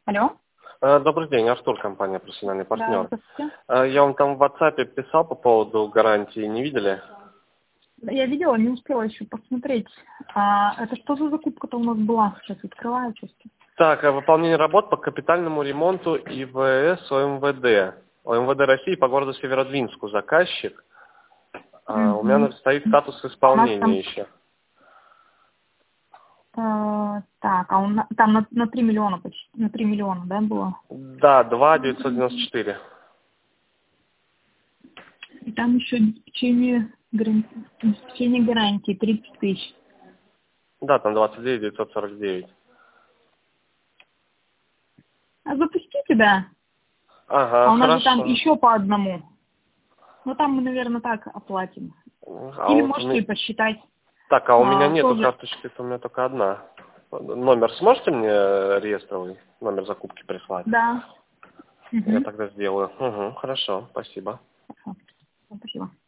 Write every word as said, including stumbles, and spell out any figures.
Алло? Э, Добрый день, Артур, компания «Профессиональный Да, партнер». здравствуйте. Э, Я вам там в WhatsApp писал по поводу гарантии, не видели? Я видела, не успела еще посмотреть. А это что за закупка-то у нас была? Сейчас открываю чувство. Так, э, выполнение работ по капитальному ремонту ИВС ОМВД. ОМВД России по городу Северодвинску заказчик. А, У меня Угу. стоит статус А у нас там... исполнения еще. э, так, а у нас там на, на три миллиона почти, на три миллиона, да, было? Да, два девятьсот девяносто четыре. И там еще обеспечение гарантии, обеспечение гарантии тридцать тысяч. Да, там двадцать девять девятьсот сорок девять. А запустите, да? А Ага, у нас же там хорошо. еще по одному. Ну там мы, наверное, так оплатим. А Или вот у можете меня... и посчитать Так, а у меня а, нету тоже. карточки, это у меня только одна. Номер сможете мне э, реестровый, номер закупки прислать? Да. Я Угу. тогда сделаю. Угу, хорошо, спасибо. Спасибо.